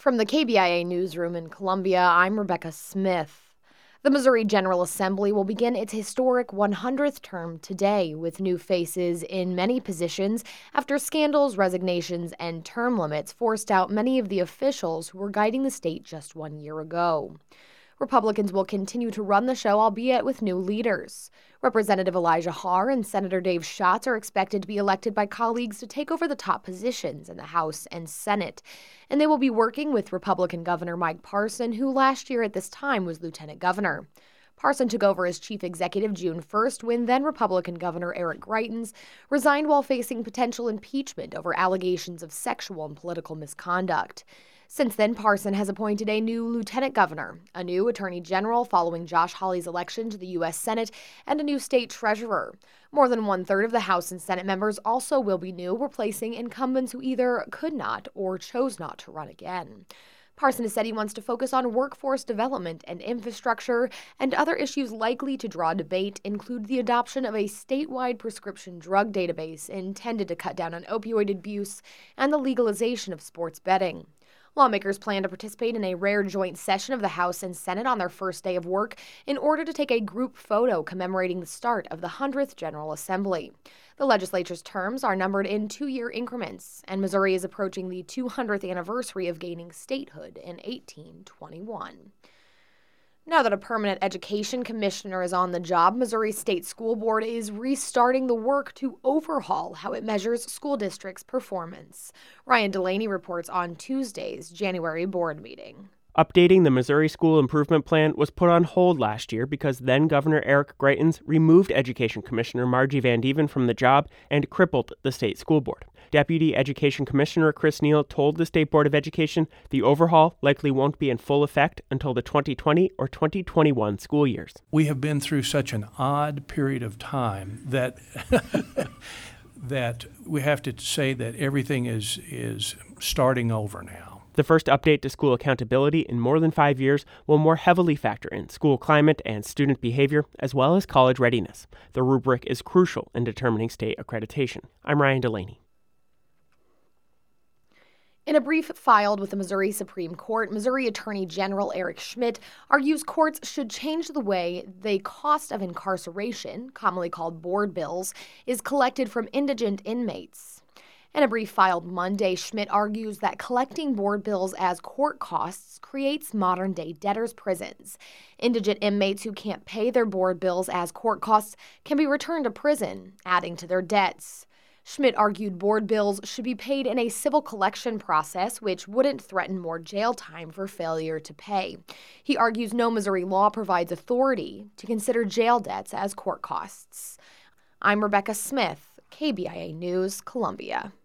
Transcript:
From the KBIA newsroom in Columbia, I'm Rebecca Smith. The Missouri General Assembly will begin its historic 100th term today with new faces in many positions after scandals, resignations, and term limits forced out many of the officials who were guiding the state just 1 year ago. Republicans will continue to run the show, albeit with new leaders. Representative Elijah Haahr and Senator Dave Schatz are expected to be elected by colleagues to take over the top positions in the House and Senate. And they will be working with Republican Governor Mike Parson, who last year at this time was lieutenant governor. Parson took over as chief executive June 1st when then-Republican Governor Eric Greitens resigned while facing potential impeachment over allegations of sexual and political misconduct. Since then, Parson has appointed a new lieutenant governor, a new attorney general following Josh Hawley's election to the U.S. Senate, and a new state treasurer. More than one-third of the House and Senate members also will be new, replacing incumbents who either could not or chose not to run again. Parson has said he wants to focus on workforce development and infrastructure, and other issues likely to draw debate include the adoption of a statewide prescription drug database intended to cut down on opioid abuse and the legalization of sports betting. Lawmakers plan to participate in a rare joint session of the House and Senate on their first day of work in order to take a group photo commemorating the start of the 100th General Assembly. The legislature's terms are numbered in 2-year increments, and Missouri is approaching the 200th anniversary of gaining statehood in 1821. Now that a permanent education commissioner is on the job, Missouri State School Board is restarting the work to overhaul how it measures school districts' performance. Ryan Delaney reports on Tuesday's January board meeting. Updating the Missouri School Improvement Plan was put on hold last year because then-Governor Eric Greitens removed Education Commissioner Margie Van Deven from the job and crippled the state school board. Deputy Education Commissioner Chris Neal told the State Board of Education the overhaul likely won't be in full effect until the 2020 or 2021 school years. We have been through such an odd period of time that that we have to say that everything is starting over now. The first update to school accountability in more than 5 years will more heavily factor in school climate and student behavior, as well as college readiness. The rubric is crucial in determining state accreditation. I'm Ryan Delaney. In a brief filed with the Missouri Supreme Court, Missouri Attorney General Eric Schmitt argues courts should change the way the cost of incarceration, commonly called board bills, is collected from indigent inmates. In a brief filed Monday, Schmitt argues that collecting board bills as court costs creates modern-day debtors' prisons. Indigent inmates who can't pay their board bills as court costs can be returned to prison, adding to their debts. Schmitt argued board bills should be paid in a civil collection process, which wouldn't threaten more jail time for failure to pay. He argues no Missouri law provides authority to consider jail debts as court costs. I'm Rebecca Smith, KBIA News, Columbia.